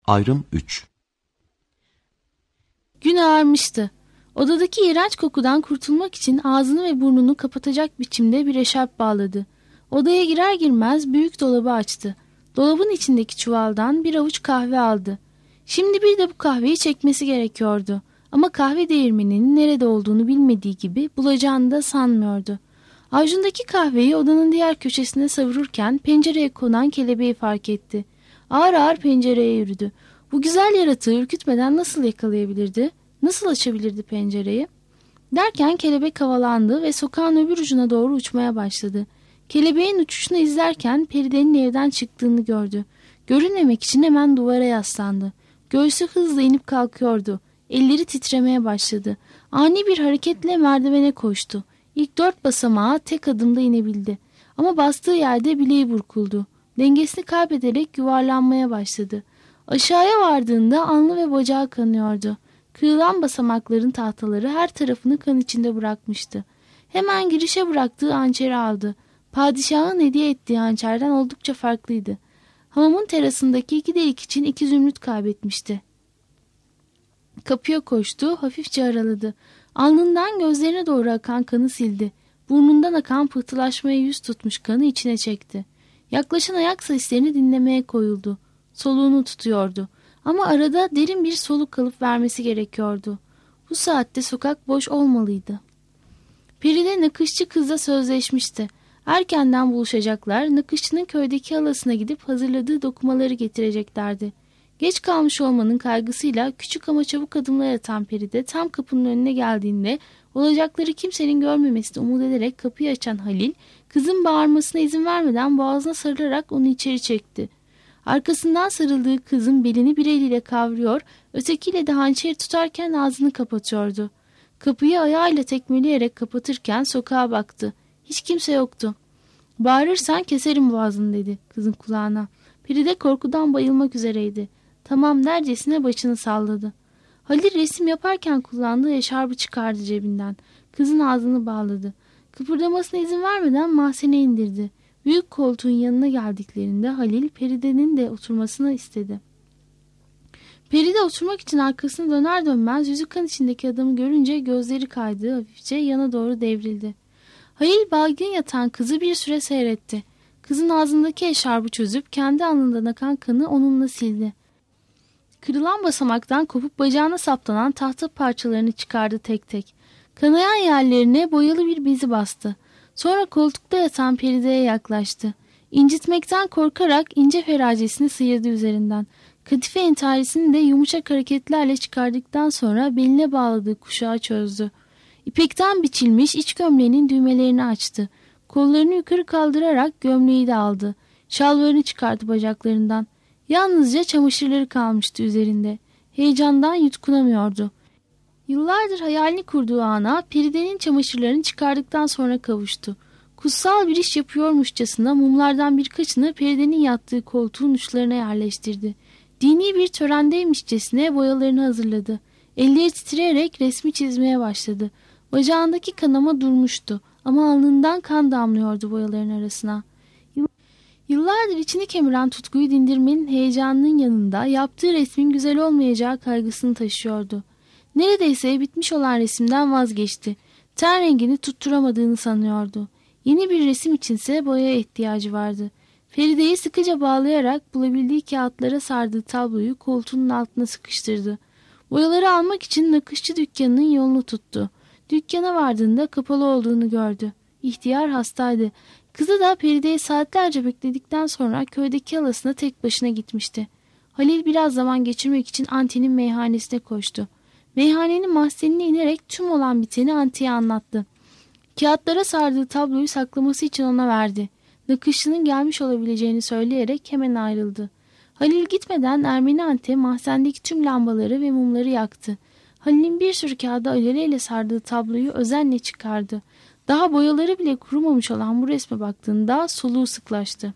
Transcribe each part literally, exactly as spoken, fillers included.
Ayrım üç. Gün ağarmıştı. Odadaki iğrenç kokudan kurtulmak için ağzını ve burnunu kapatacak biçimde bir eşarp bağladı. Odaya girer girmez büyük dolabı açtı. Dolabın içindeki çuvaldan bir avuç kahve aldı. Şimdi bir de bu kahveyi çekmesi gerekiyordu. Ama kahve değirmeninin nerede olduğunu bilmediği gibi bulacağını da sanmıyordu. Avucundaki kahveyi odanın diğer köşesine savururken pencereye konan kelebeği fark etti. Ağır ağır pencereye yürüdü. Bu güzel yaratığı ürkütmeden nasıl yakalayabilirdi? Nasıl açabilirdi pencereyi? Derken kelebek havalandı ve sokağın öbür ucuna doğru uçmaya başladı. Kelebeğin uçuşunu izlerken Peride'nin evden çıktığını gördü. Görünmemek için hemen duvara yaslandı. Göğsü hızla inip kalkıyordu. Elleri titremeye başladı. Ani bir hareketle merdivene koştu. İlk dört basamağa tek adımda inebildi. Ama bastığı yerde bileği burkuldu. Dengesini kaybederek yuvarlanmaya başladı. Aşağıya vardığında alnı ve bacağı kanıyordu. Kırılan basamakların tahtaları her tarafını kan içinde bırakmıştı. Hemen girişe bıraktığı hançeri aldı. Padişahın hediye ettiği hançerden oldukça farklıydı. Hamamın terasındaki iki delik için iki zümrüt kaybetmişti. Kapıya koştu, hafifçe araladı. Alnından gözlerine doğru akan kanı sildi. Burnundan akan pıhtılaşmaya yüz tutmuş kanı içine çekti. Yaklaşan ayak seslerini dinlemeye koyuldu. Soluğunu tutuyordu. Ama arada derin bir soluk alıp vermesi gerekiyordu. Bu saatte sokak boş olmalıydı. Peride nakışçı kızla sözleşmişti. Erkenden buluşacaklar, nakışçının köydeki halasına gidip hazırladığı dokumaları getireceklerdi. Geç kalmış olmanın kaygısıyla küçük ama çabuk adımlar atan Peride tam kapının önüne geldiğinde olacakları kimsenin görmemesini umut ederek kapıyı açan Halil, kızın bağırmasına izin vermeden boğazına sarılarak onu içeri çekti. Arkasından sarıldığı kızın belini bir eliyle kavruyor, ötekiyle de hançeri tutarken ağzını kapatıyordu. Kapıyı ayağıyla tekmeleyerek kapatırken sokağa baktı. Hiç kimse yoktu. "Bağırırsan keserim boğazını," dedi kızın kulağına. Peride korkudan bayılmak üzereydi. "Tamam," dercesine başını salladı. Halil resim yaparken kullandığı eşarbı çıkardı cebinden. Kızın ağzını bağladı. Kıpırdamasına izin vermeden mahzene indirdi. Büyük koltuğun yanına geldiklerinde Halil Peride'nin de oturmasını istedi. Peride oturmak için arkasını döner dönmez yüzü kan içindeki adamı görünce gözleri kaydı, hafifçe yana doğru devrildi. Halil baygın yatan kızı bir süre seyretti. Kızın ağzındaki eşarbı çözüp kendi alnından akan kanı onunla sildi. Kırılan basamaktan kopup bacağına saplanan tahta parçalarını çıkardı tek tek. Kanayan yerlerine boyalı bir bezi bastı. Sonra koltukta yatan Peride'ye yaklaştı. İncitmekten korkarak ince feracesini sıyırdı üzerinden. Kadife entarisini de yumuşak hareketlerle çıkardıktan sonra beline bağladığı kuşağı çözdü. İpekten biçilmiş iç gömleğinin düğmelerini açtı. Kollarını yukarı kaldırarak gömleği de aldı. Şalvarını çıkardı bacaklarından. Yalnızca çamaşırları kalmıştı üzerinde. Heyecandan yutkunamıyordu. Yıllardır hayalini kurduğu ana Peride'nin çamaşırlarını çıkardıktan sonra kavuştu. Kutsal bir iş yapıyormuşçasına mumlardan birkaçını Peride'nin yattığı koltuğun uçlarına yerleştirdi. Dini bir törendeymişçesine boyalarını hazırladı. Elleri titreyerek resmi çizmeye başladı. Bacağındaki kanama durmuştu ama alnından kan damlıyordu boyaların arasına. Yıllardır içini kemiren tutkuyu dindirmenin heyecanının yanında yaptığı resmin güzel olmayacağı kaygısını taşıyordu. Neredeyse bitmiş olan resimden vazgeçti. Ten rengini tutturamadığını sanıyordu. Yeni bir resim içinse boyaya ihtiyacı vardı. Feride'yi sıkıca bağlayarak bulabildiği kağıtlara sardığı tabloyu koltuğunun altına sıkıştırdı. Boyaları almak için nakışçı dükkanının yolunu tuttu. Dükkana vardığında kapalı olduğunu gördü. İhtiyar hastaydı. Kızı da Peride'yi saatlerce bekledikten sonra köydeki halasına tek başına gitmişti. Halil biraz zaman geçirmek için Anti'nin meyhanesine koştu. Meyhanenin mahzenine inerek tüm olan biteni Anti'ye anlattı. Kağıtlara sardığı tabloyu saklaması için ona verdi. Nakışçının gelmiş olabileceğini söyleyerek hemen ayrıldı. Halil gitmeden Ermeni Anti mahzendeki tüm lambaları ve mumları yaktı. Halil'in bir sürü kağıda aceleyle sardığı tabloyu özenle çıkardı. Daha boyaları bile kurumamış olan bu resme baktığında soluğu sıklaştı.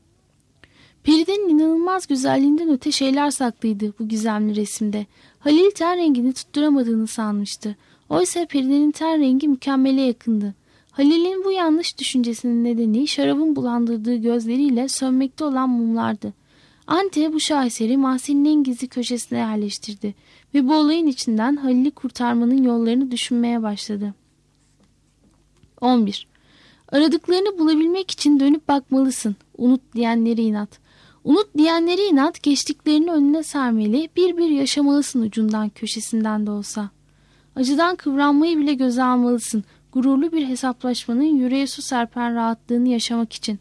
Peride'nin inanılmaz güzelliğinden öte şeyler saklıydı bu gizemli resimde. Halil ten rengini tutturamadığını sanmıştı. Oysa Peride'nin ten rengi mükemmele yakındı. Halil'in bu yanlış düşüncesinin nedeni şarabın bulandırdığı gözleriyle sönmekte olan mumlardı. Ante bu şaheseri mahzenin en gizli köşesine yerleştirdi ve bu olayın içinden Halil'i kurtarmanın yollarını düşünmeye başladı. on bir. Aradıklarını bulabilmek için dönüp bakmalısın. Unut diyenleri inat. Unut diyenleri inat, geçtiklerini önüne sermeli, bir bir yaşamalısın ucundan köşesinden de olsa. Acıdan kıvranmayı bile göze almalısın. Gururlu bir hesaplaşmanın yüreğe su serpen rahatlığını yaşamak için.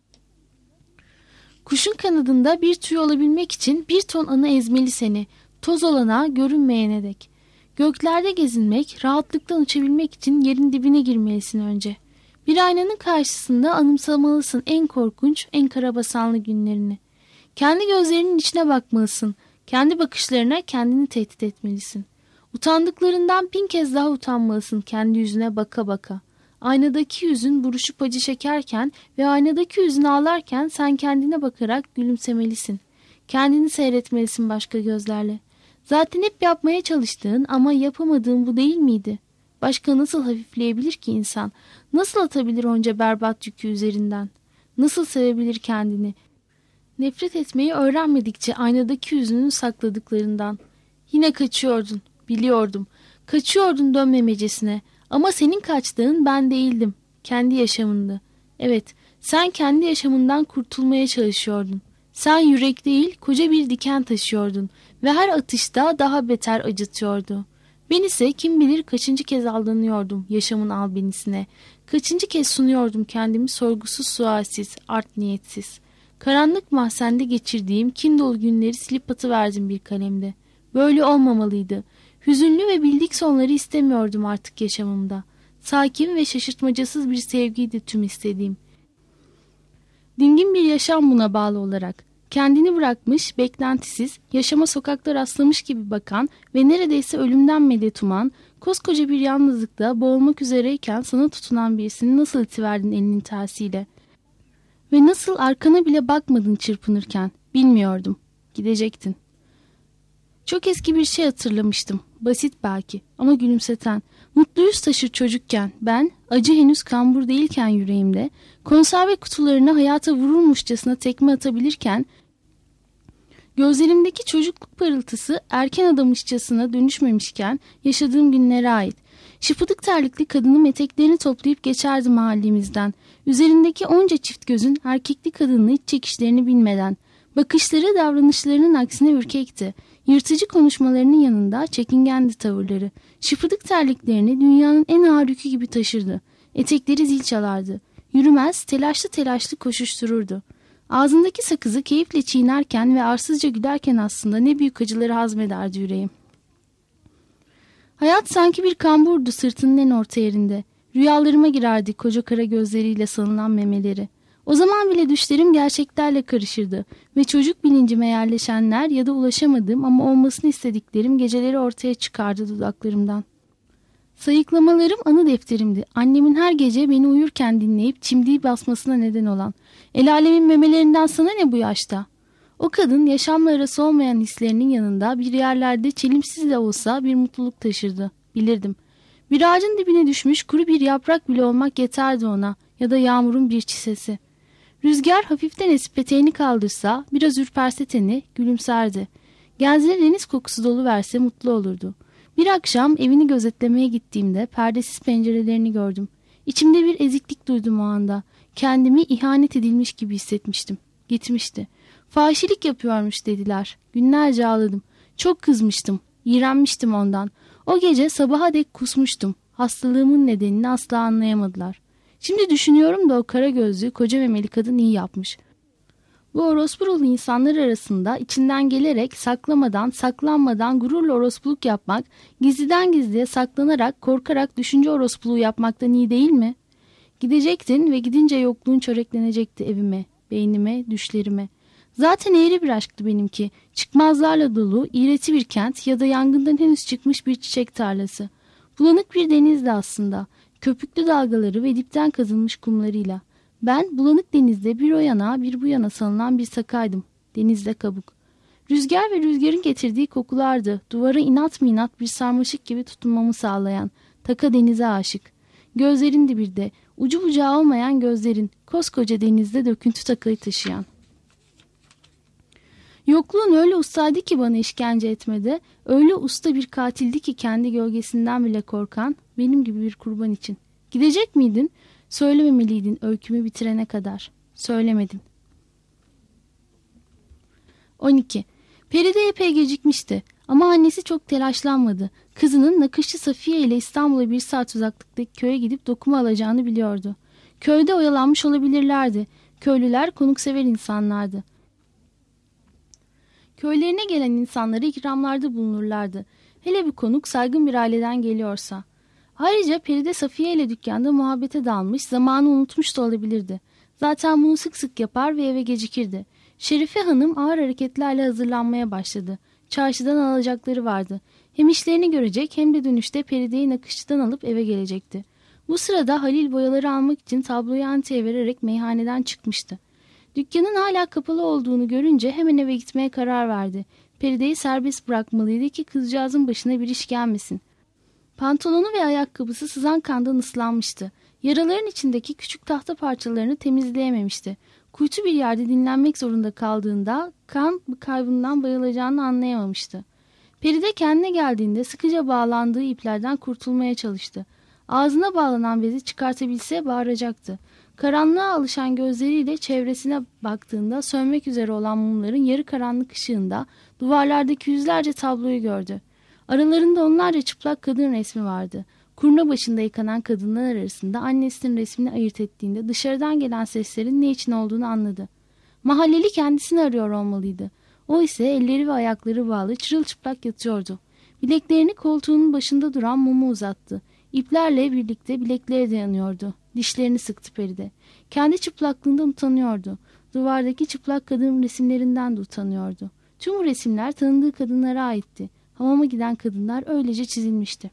Kuşun kanadında bir tüy olabilmek için bir ton anı ezmeli seni, toz olana, görünmeyene dek. Göklerde gezinmek, rahatlıktan uçabilmek için yerin dibine girmelisin önce. Bir aynanın karşısında anımsamalısın en korkunç, en karabasanlı günlerini. Kendi gözlerinin içine bakmalısın, kendi bakışlarına kendini tehdit etmelisin. Utandıklarından bin kez daha utanmalısın kendi yüzüne baka baka. Aynadaki yüzün buruşup acı çekerken ve aynadaki yüzün ağlarken sen kendine bakarak gülümsemelisin. Kendini seyretmelisin başka gözlerle. Zaten hep yapmaya çalıştığın ama yapamadığın bu değil miydi? Başka nasıl hafifleyebilir ki insan? Nasıl atabilir onca berbat yükü üzerinden? Nasıl sevebilir kendini? Nefret etmeyi öğrenmedikçe aynadaki yüzünün sakladıklarından. Yine kaçıyordun, biliyordum. Kaçıyordun dönmemecesine. Ama senin kaçtığın ben değildim. Kendi yaşamındı. Evet, sen kendi yaşamından kurtulmaya çalışıyordun. Sen yürek değil, koca bir diken taşıyordun. Ve her atışta daha beter acıtıyordu. Ben ise kim bilir kaçıncı kez aldanıyordum yaşamın albenisine. Kaçıncı kez sunuyordum kendimi sorgusuz sualsiz, art niyetsiz. Karanlık mahzende geçirdiğim kin dolu günleri silip atıverdim bir kalemde. Böyle olmamalıydı. Hüzünlü ve bildik sonları istemiyordum artık yaşamımda. Sakin ve şaşırtmacasız bir sevgiydi tüm istediğim. Dingin bir yaşam buna bağlı olarak. Kendini bırakmış, beklentisiz, yaşama sokakta rastlamış gibi bakan ve neredeyse ölümden medet uman, koskoca bir yalnızlıkta boğulmak üzereyken sana tutunan birisini nasıl itiverdin elinin tersiyle? Ve nasıl arkana bile bakmadın çırpınırken? Bilmiyordum. Gidecektin. Çok eski bir şey hatırlamıştım. Basit belki ama gülümseten. Mutlu yüz taşır çocukken ben, acı henüz kambur değilken yüreğimde, konserve kutularına hayata vurulmuşçasına tekme atabilirken, gözlerimdeki çocukluk parıltısı erken adamışçasına dönüşmemişken yaşadığım günlere ait. Şıpıdık terlikli kadının eteklerini toplayıp geçerdi mahallemizden. Üzerindeki onca çift gözün erkekli kadının iç çekişlerini bilmeden. Bakışları davranışlarının aksine ürkekti. Yırtıcı konuşmalarının yanında çekingendi tavırları. Şıpıdık terliklerini dünyanın en ağır yükü gibi taşırdı. Etekleri zil çalardı. Yürümez, telaşlı telaşlı koşuştururdu. Ağzındaki sakızı keyifle çiğnerken ve arsızca gülerken aslında ne büyük acıları hazmederdi yüreğim. Hayat sanki bir kamburdu sırtının en orta yerinde. Rüyalarıma girerdi koca kara gözleriyle sanılan memeleri. O zaman bile düşlerim gerçeklerle karışırdı ve çocuk bilincime yerleşenler ya da ulaşamadığım ama olmasını istediklerim geceleri ortaya çıkardı dudaklarımdan. Sayıklamalarım anı defterimdi. Annemin her gece beni uyurken dinleyip çimdiği basmasına neden olan. El alemin memelerinden sana ne bu yaşta? O kadın yaşamla arası olmayan hislerinin yanında bir yerlerde çelimsiz de olsa bir mutluluk taşırdı. Bilirdim. Bir ağacın dibine düşmüş kuru bir yaprak bile olmak yeterdi ona ya da yağmurun bir çisesi. Rüzgar hafiften esip eteğini kaldırsa, biraz ürperse teni, gülümserdi. Genzine deniz kokusu doluverse mutlu olurdu. Bir akşam evini gözetlemeye gittiğimde perdesiz pencerelerini gördüm. İçimde bir eziklik duydum o anda. Kendimi ihanet edilmiş gibi hissetmiştim. Gitmişti. Fahişelik yapıyormuş dediler. Günlerce ağladım. Çok kızmıştım. İğrenmiştim ondan. O gece sabaha dek kusmuştum. Hastalığımın nedenini asla anlayamadılar. Şimdi düşünüyorum da o kara gözlü, koca memeli kadın iyi yapmış. Bu orospulu insanlar arasında içinden gelerek saklamadan, saklanmadan gururla orospuluk yapmak, gizliden gizliye saklanarak, korkarak düşünce orospuluğu yapmaktan iyi değil mi? Gidecektin ve gidince yokluğun çöreklenecekti evime, beynime, düşlerime. Zaten eğri bir aşktı benimki. Çıkmazlarla dolu, iğreti bir kent ya da yangından henüz çıkmış bir çiçek tarlası. Bulanık bir denizdi aslında. Köpüklü dalgaları ve dipten kazınmış kumlarıyla. Ben bulanık denizde bir o yana bir bu yana salınan bir sakaydım. Denizde kabuk. Rüzgar ve rüzgarın getirdiği kokulardı. Duvara inat mı inat bir sarmaşık gibi tutunmamı sağlayan. Taka denize aşık. Gözlerin dibirde. Ucu bucağı olmayan gözlerin. Koskoca denizde döküntü takayı taşıyan. Yokluğun öyle ustaydı ki bana işkence etmede, öyle usta bir katildi ki kendi gölgesinden bile korkan, benim gibi bir kurban için. Gidecek miydin? Söylememeliydin öykümü bitirene kadar. Söylemedim. on iki. Feride epey gecikmişti ama annesi çok telaşlanmadı. Kızının nakışçı Safiye ile İstanbul'a bir saat uzaklıktaki köye gidip dokuma alacağını biliyordu. Köyde oyalanmış olabilirlerdi. Köylüler konuksever insanlardı. Köylerine gelen insanlara ikramlarda bulunurlardı. Hele bir konuk saygın bir aileden geliyorsa. Ayrıca Feride Safiye ile dükkanda muhabbete dalmış, zamanı unutmuş da olabilirdi. Zaten bunu sık sık yapar ve eve gecikirdi. Şerife Hanım ağır hareketlerle hazırlanmaya başladı. Çarşıdan alacakları vardı. Hem işlerini görecek hem de dönüşte Feride'yi nakışçıdan alıp eve gelecekti. Bu sırada Halil boyaları almak için tabloyu Anti'ye vererek meyhaneden çıkmıştı. Dükkanın hala kapalı olduğunu görünce hemen eve gitmeye karar verdi. Feride'yi serbest bırakmalıydı ki kızcağızın başına bir iş gelmesin. Pantolonu ve ayakkabısı sızan kandan ıslanmıştı. Yaraların içindeki küçük tahta parçalarını temizleyememişti. Kuytu bir yerde dinlenmek zorunda kaldığında kan kaybından bayılacağını anlayamamıştı. Feride kendine geldiğinde sıkıca bağlandığı iplerden kurtulmaya çalıştı. Ağzına bağlanan bezi çıkartabilse bağıracaktı. Karanlığa alışan gözleriyle çevresine baktığında sönmek üzere olan mumların yarı karanlık ışığında duvarlardaki yüzlerce tabloyu gördü. Aralarında onlarca çıplak kadın resmi vardı. Kurna başında yıkanan kadınlar arasında annesinin resmini ayırt ettiğinde dışarıdan gelen seslerin ne için olduğunu anladı. Mahalleli kendisini arıyor olmalıydı. O ise elleri ve ayakları bağlı çırılçıplak yatıyordu. Bileklerini koltuğunun başında duran mumu uzattı. İplerle birlikte bilekleri de yanıyordu. Dişlerini sıktı Feride. Kendi çıplaklığından utanıyordu. Duvardaki çıplak kadın resimlerinden de utanıyordu. Tüm bu resimler tanıdığı kadınlara aitti. Hamama giden kadınlar öylece çizilmişti.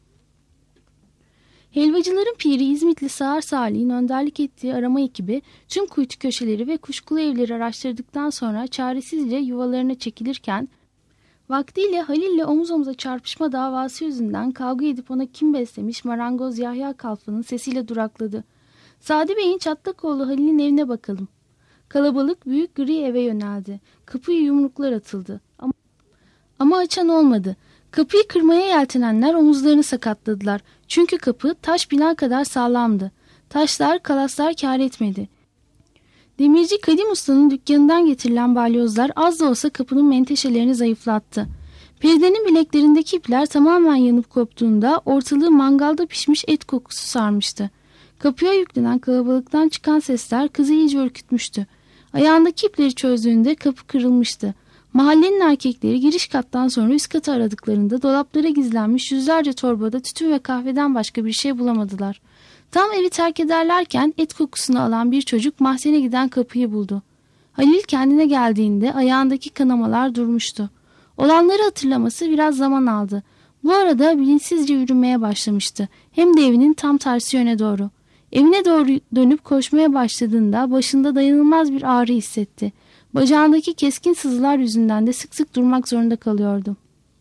Helvacıların piri İzmitli Sağır Salih'in önderlik ettiği arama ekibi tüm kuytu köşeleri ve kuşkulu evleri araştırdıktan sonra çaresizce yuvalarına çekilirken vaktiyle Halil'le omuz omuza çarpışma davası yüzünden kavga edip ona kim beslemiş marangoz Yahya Kalfa'nın sesiyle durakladı. Sadi Bey'in Çatlakoğlu Halil'in evine bakalım. Kalabalık büyük gri eve yöneldi. Kapıya yumruklar atıldı. Ama, ama açan olmadı. Kapıyı kırmaya yeltenenler omuzlarını sakatladılar. Çünkü kapı taş bina kadar sağlamdı. Taşlar, kalaslar kâr etmedi. Demirci Kadim Usta'nın dükkanından getirilen balyozlar az da olsa kapının menteşelerini zayıflattı. Feride'nin bileklerindeki ipler tamamen yanıp koptuğunda ortalığı mangalda pişmiş et kokusu sarmıştı. Kapıya yüklenen kalabalıktan çıkan sesler kızı iyice ürkütmüştü. Ayağındaki ipleri çözdüğünde kapı kırılmıştı. Mahallenin erkekleri giriş kattan sonra üst katı aradıklarında dolaplara gizlenmiş yüzlerce torbada tütün ve kahveden başka bir şey bulamadılar. Tam evi terk ederlerken et kokusunu alan bir çocuk mahzene giden kapıyı buldu. Halil kendine geldiğinde ayağındaki kanamalar durmuştu. Olanları hatırlaması biraz zaman aldı. Bu arada bilinçsizce yürümeye başlamıştı. Hem de evinin tam tersi yöne doğru. Evine doğru dönüp koşmaya başladığında başında dayanılmaz bir ağrı hissetti. Bacağındaki keskin sızılar yüzünden de sık sık durmak zorunda kalıyordu.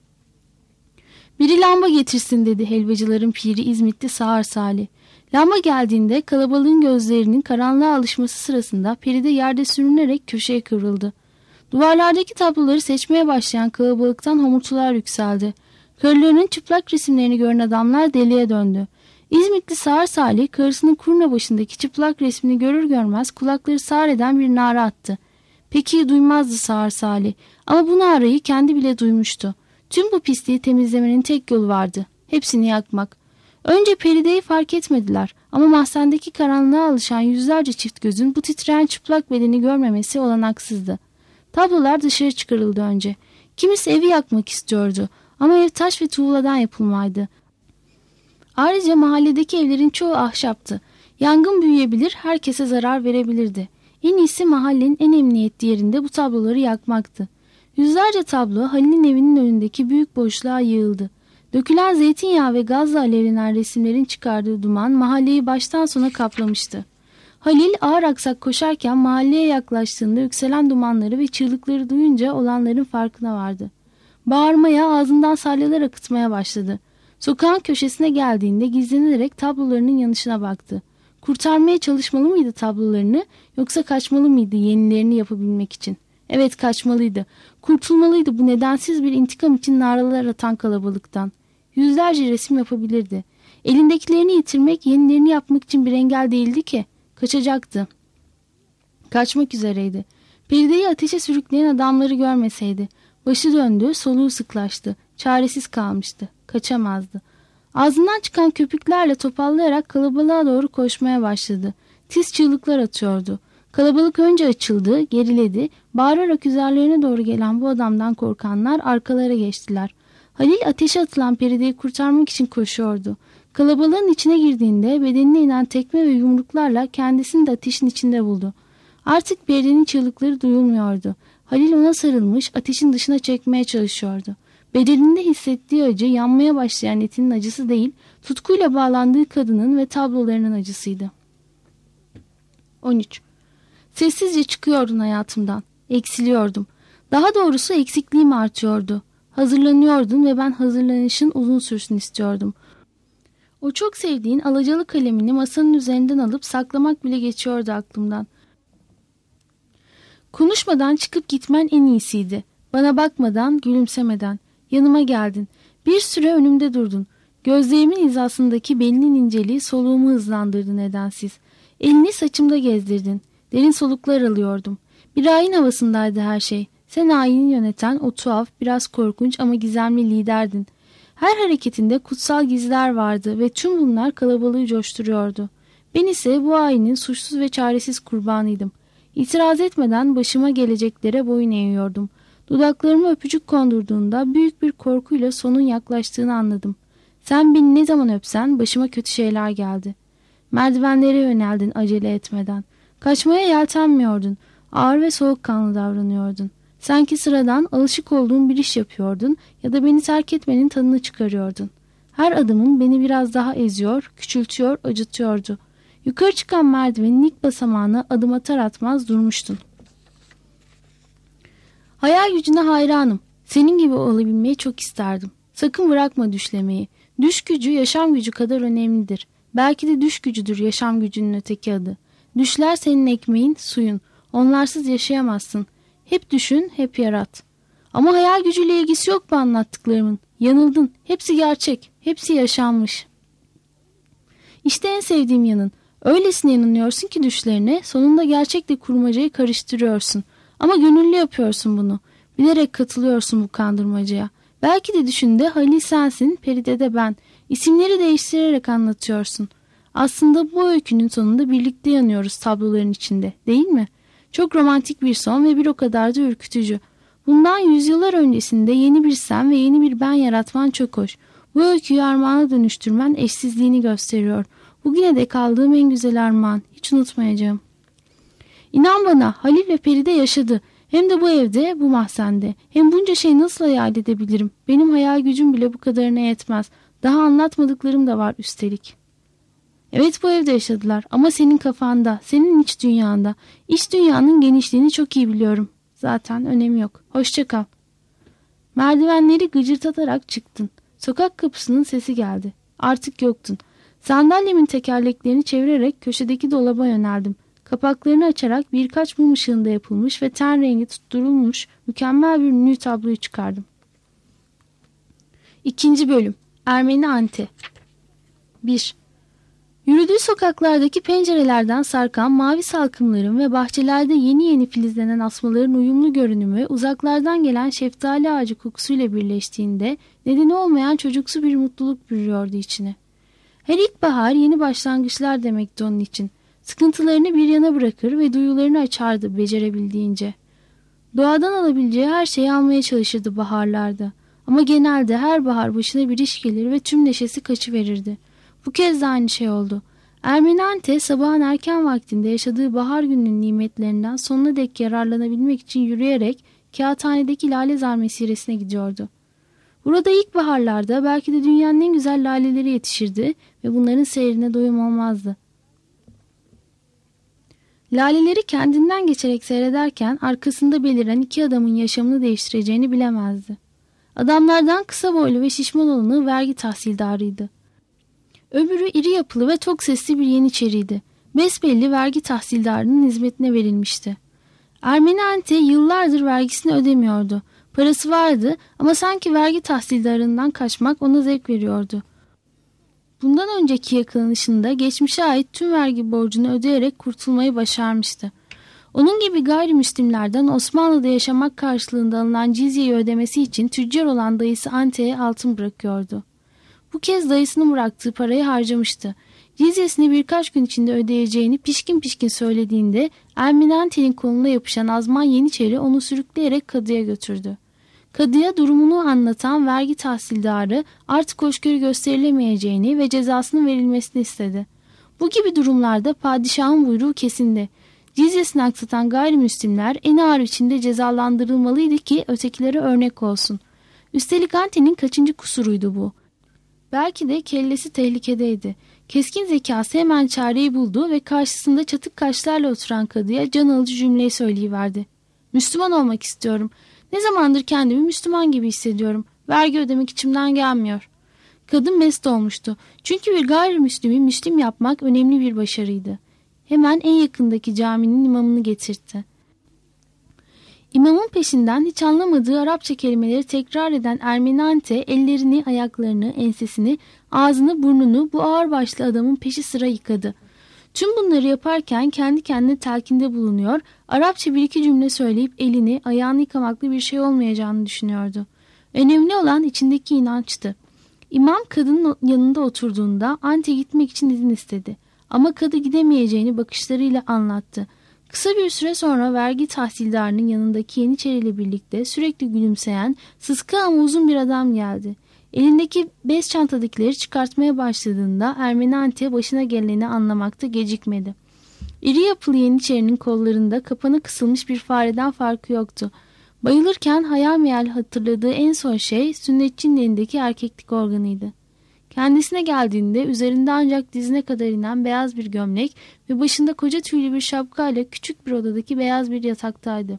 Biri lamba getirsin dedi helvacıların piri İzmitli Sağır Salih. Lamba geldiğinde kalabalığın gözlerinin karanlığa alışması sırasında Feride yerde sürünerek köşeye kıvrıldı. Duvarlardaki tabloları seçmeye başlayan kalabalıktan homurtular yükseldi. Karılarının çıplak resimlerini gören adamlar deliye döndü. İzmitli Sağır Salih karısının kurna başındaki çıplak resmini görür görmez kulakları sağır eden bir nara attı. Peki duymazdı Sağır Salih ama bu narayı kendi bile duymuştu. Tüm bu pisliği temizlemenin tek yolu vardı. Hepsini yakmak. Önce Feride'yi fark etmediler ama mahzendeki karanlığa alışan yüzlerce çift gözün bu titreyen çıplak bedeni görmemesi olanaksızdı. Tablolar dışarı çıkarıldı önce. Kimisi evi yakmak istiyordu ama ev taş ve tuğladan yapılmaydı. Ayrıca mahalledeki evlerin çoğu ahşaptı. Yangın büyüyebilir, herkese zarar verebilirdi. En iyisi mahallenin en emniyetli yerinde bu tabloları yakmaktı. Yüzlerce tablo Halil'in evinin önündeki büyük boşluğa yığıldı. Dökülen zeytinyağı ve gazla alevlenen resimlerin çıkardığı duman mahalleyi baştan sona kaplamıştı. Halil ağır aksak koşarken mahalleye yaklaştığında yükselen dumanları ve çığlıkları duyunca olanların farkına vardı. Bağırmaya, ağzından salyalar akıtmaya başladı. Sokağın köşesine geldiğinde gizlenerek tablolarının yanışına baktı. Kurtarmaya çalışmalı mıydı tablolarını yoksa kaçmalı mıydı yenilerini yapabilmek için? Evet, kaçmalıydı. Kurtulmalıydı bu nedensiz bir intikam için naralar atan kalabalıktan. Yüzlerce resim yapabilirdi. Elindekilerini yitirmek, yenilerini yapmak için bir engel değildi ki. Kaçacaktı. Kaçmak üzereydi. Perideyi ateşe sürükleyen adamları görmeseydi. Başı döndü, soluğu sıklaştı. Çaresiz kalmıştı. Kaçamazdı. Ağzından çıkan köpüklerle topallayarak kalabalığa doğru koşmaya başladı. Tiz çığlıklar atıyordu. Kalabalık önce açıldı, geriledi. Bağırarak üzerlerine doğru gelen bu adamdan korkanlar arkalara geçtiler. Halil ateşe atılan Peride'yi kurtarmak için koşuyordu. Kalabalığın içine girdiğinde bedenine inen tekme ve yumruklarla kendisini de ateşin içinde buldu. Artık Peride'nin çığlıkları duyulmuyordu. Halil ona sarılmış, ateşin dışına çekmeye çalışıyordu. Bedeninde hissettiği acı, yanmaya başlayan etinin acısı değil, tutkuyla bağlandığı kadının ve tablolarının acısıydı. on üç. Sessizce çıkıyordun hayatımdan. Eksiliyordum. Daha doğrusu eksikliğim artıyordu. Hazırlanıyordun ve ben hazırlanışın uzun sürsün istiyordum. O çok sevdiğin alacalı kalemini masanın üzerinden alıp saklamak bile geçiyordu aklımdan. Konuşmadan çıkıp gitmen en iyisiydi. Bana bakmadan, gülümsemeden. Yanıma geldin. Bir süre önümde durdun. Gözlerimin hizasındaki belinin inceliği soluğumu hızlandırdı nedensiz. Elini saçımda gezdirdin. Derin soluklar alıyordum. Bir ayin havasındaydı her şey. Sen ayini yöneten o tuhaf, biraz korkunç ama gizemli liderdin. Her hareketinde kutsal gizler vardı ve tüm bunlar kalabalığı coşturuyordu. Ben ise bu ayinin suçsuz ve çaresiz kurbanıydım. İtiraz etmeden başıma geleceklere boyun eğiyordum. Dudaklarıma öpücük kondurduğunda büyük bir korkuyla sonun yaklaştığını anladım. Sen beni ne zaman öpsen başıma kötü şeyler geldi. Merdivenlere yöneldin acele etmeden. Kaçmaya yeltenmiyordun. Ağır ve soğukkanlı davranıyordun. Sanki sıradan, alışık olduğun bir iş yapıyordun ya da beni terk etmenin tadını çıkarıyordun. Her adımın beni biraz daha eziyor, küçültüyor, acıtıyordu. Yukarı çıkan merdivenin ilk basamağına adım atar atmaz durmuştun. Hayal gücüne hayranım. Senin gibi olabilmeyi çok isterdim. Sakın bırakma düşlemeyi. Düş gücü yaşam gücü kadar önemlidir. Belki de düş gücüdür yaşam gücünün öteki adı. Düşler senin ekmeğin, suyun. Onlarsız yaşayamazsın. Hep düşün, hep yarat. Ama hayal gücüyle ilgisi yok bu anlattıklarımın. Yanıldın. Hepsi gerçek. Hepsi yaşanmış. İşte en sevdiğim yanın. Öylesine yanılıyorsun ki düşlerine, sonunda gerçekle kurmacayı karıştırıyorsun. Ama gönüllü yapıyorsun bunu. Bilerek katılıyorsun bu kandırmacaya. Belki de düşünde Halil sensin, Peride de ben. İsimleri değiştirerek anlatıyorsun. Aslında bu öykünün sonunda birlikte yanıyoruz tabloların içinde, değil mi? Çok romantik bir son ve bir o kadar da ürkütücü. Bundan yüzyıllar öncesinde yeni bir sen ve yeni bir ben yaratman çok hoş. Bu öyküyü armağana dönüştürmen eşsizliğini gösteriyor. Bugüne dek aldığım en güzel armağan. Hiç unutmayacağım. İnan bana, Halil ve Peride yaşadı. Hem de bu evde, bu mahzende. Hem bunca şeyi nasıl hayal edebilirim? Benim hayal gücüm bile bu kadarına yetmez. Daha anlatmadıklarım da var üstelik. Evet, bu evde yaşadılar ama senin kafanda, senin iç dünyanda. İç dünyanın genişliğini çok iyi biliyorum. Zaten önemi yok. Hoşça kal. Merdivenleri gıcırtatarak çıktın. Sokak kapısının sesi geldi. Artık yoktun. Sandalyemin tekerleklerini çevirerek köşedeki dolaba yöneldim. Kapaklarını açarak birkaç mum ışığında yapılmış ve ten rengi tutturulmuş mükemmel bir nü tabloyu çıkardım. İkinci bölüm. Ermeni Ante. bir. Yürüdüğü sokaklardaki pencerelerden sarkan mavi salkımların ve bahçelerde yeni yeni filizlenen asmaların uyumlu görünümü uzaklardan gelen şeftali ağacı kokusuyla birleştiğinde nedeni olmayan çocuksu bir mutluluk bürüyordu içine. Her ilkbahar yeni başlangıçlar demekti onun için. Sıkıntılarını bir yana bırakır ve duyularını açardı becerebildiğince. Doğadan alabileceği her şeyi almaya çalışırdı baharlarda. Ama genelde her bahar başına bir iş gelir ve tüm neşesi kaçıverirdi. Bu kez de aynı şey oldu. Ermeni Ante sabahın erken vaktinde yaşadığı bahar gününün nimetlerinden sonuna dek yararlanabilmek için yürüyerek kağıthanedeki lalezar mesiresine gidiyordu. Burada ilkbaharlarda belki de dünyanın en güzel laleleri yetişirdi ve bunların seyrine doyum olmazdı. Laleleri kendinden geçerek seyrederken arkasında beliren iki adamın yaşamını değiştireceğini bilemezdi. Adamlardan kısa boylu ve şişman olanı vergi tahsildarıydı. Öbürü iri yapılı ve tok sesli bir yeniçeriydi. Besbelli vergi tahsildarının hizmetine verilmişti. Ermeni Ante yıllardır vergisini ödemiyordu. Parası vardı ama sanki vergi tahsildarından kaçmak ona zevk veriyordu. Bundan önceki yakalanışında geçmişe ait tüm vergi borcunu ödeyerek kurtulmayı başarmıştı. Onun gibi gayrimüslimlerden Osmanlı'da yaşamak karşılığında alınan cizyeyi ödemesi için tüccar olan dayısı Ante'ye altın bırakıyordu. Bu kez dayısının bıraktığı parayı harcamıştı. Cizyesini birkaç gün içinde ödeyeceğini pişkin pişkin söylediğinde Ermeni Ante'nin koluna yapışan Azman Yeniçeri onu sürükleyerek kadıya götürdü. Kadıya durumunu anlatan vergi tahsildarı artık hoşgörü gösterilemeyeceğini ve cezasının verilmesini istedi. Bu gibi durumlarda padişahın buyruğu kesindi. Cizyesini aksatan gayrimüslimler en ağır biçimde cezalandırılmalıydı ki ötekilere örnek olsun. Üstelik Ante'nin kaçıncı kusuruydu bu? Belki de kellesi tehlikedeydi. Keskin zekası hemen çareyi buldu ve karşısında çatık kaşlarla oturan kadıya can alıcı cümleyi söyleyiverdi. Müslüman olmak istiyorum. Ne zamandır kendimi Müslüman gibi hissediyorum. Vergi ödemek içimden gelmiyor. Kadın mest olmuştu. Çünkü bir gayrimüslimi Müslim yapmak önemli bir başarıydı. Hemen en yakındaki caminin imamını getirtti. İmamın peşinden hiç anlamadığı Arapça kelimeleri tekrar eden Ermeni Ante ellerini, ayaklarını, ensesini, ağzını, burnunu bu ağırbaşlı adamın peşi sıra yıkadı. Tüm bunları yaparken kendi kendine telkinde bulunuyor, Arapça bir iki cümle söyleyip elini, ayağını yıkamakla bir şey olmayacağını düşünüyordu. Önemli olan içindeki inançtı. İmam kadının yanında oturduğunda Ante gitmek için izin istedi. Ama kadı gidemeyeceğini bakışlarıyla anlattı. Kısa bir süre sonra vergi tahsildarının yanındaki Yeniçeriyle birlikte sürekli gülümseyen, sıska ama uzun bir adam geldi. Elindeki bez çantadakileri çıkartmaya başladığında Ermeni Ante başına geleni anlamakta gecikmedi. İri yapılı Yeniçerinin kollarında kapana kısılmış bir fareden farkı yoktu. Bayılırken hayal meyal hatırladığı en son şey sünnetçinin elindeki erkeklik organıydı. Kendisine geldiğinde üzerinde ancak dizine kadar inen beyaz bir gömlek ve başında koca tüylü bir şapkayla küçük bir odadaki beyaz bir yataktaydı.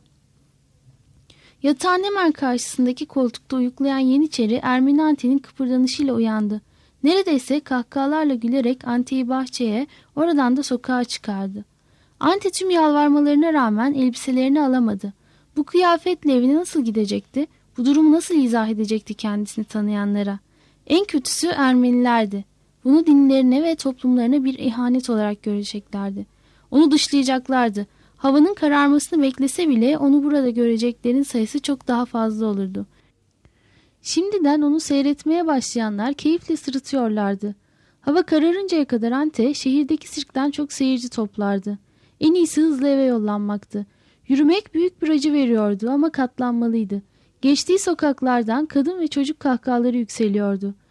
Yatağın hemen karşısındaki koltukta uyuklayan Yeniçeri Ermeni Ante'nin kıpırdanışıyla uyandı. Neredeyse kahkahalarla gülerek Ante'yi bahçeye, oradan da sokağa çıkardı. Ante tüm yalvarmalarına rağmen elbiselerini alamadı. Bu kıyafetle evine nasıl gidecekti? Bu durumu nasıl izah edecekti kendisini tanıyanlara? En kötüsü Ermenilerdi. Bunu dinlerine ve toplumlarına bir ihanet olarak göreceklerdi. Onu dışlayacaklardı. Havanın kararmasını beklese bile onu burada göreceklerin sayısı çok daha fazla olurdu. Şimdiden onu seyretmeye başlayanlar keyifle sırıtıyorlardı. Hava kararıncaya kadar Ante şehirdeki sirkten çok seyirci toplardı. En iyisi hızlı eve yollanmaktı. Yürümek büyük bir acı veriyordu ama katlanmalıydı. Geçtiği sokaklardan kadın ve çocuk kahkahaları yükseliyordu.